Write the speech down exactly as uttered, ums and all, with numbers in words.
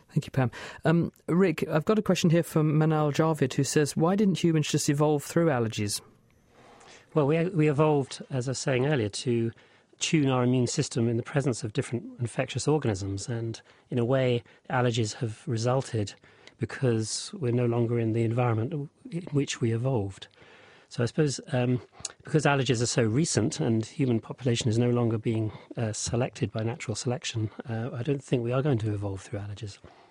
Thank you, Pam. Um, Rick, I've got a question here from Manal Javid, who says, why didn't humans just evolve through allergies? Well, we we evolved, as I was saying earlier, to tune our immune system in the presence of different infectious organisms. And in a way, allergies have resulted because we're no longer in the environment in which we evolved. So I suppose um, because allergies are so recent and human population is no longer being uh, selected by natural selection, uh, I don't think we are going to evolve through allergies.